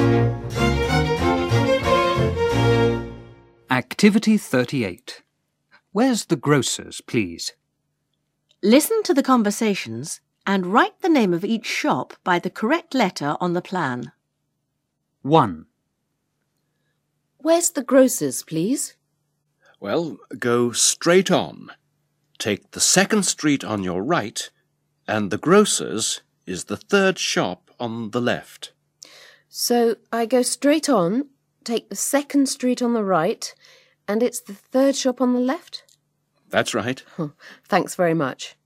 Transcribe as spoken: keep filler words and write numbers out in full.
Activity thirty-eight. Where's the grocer's, please? Listen to the conversations and write the name of each shop by the correct letter on the plan. one. Where's the grocer's, please? Well, go straight on. Take the second street on your right, and the grocer's is the third shop on the left. So I go straight on, take the second street on the right, and it's the third shop on the left? That's right. Thanks very much.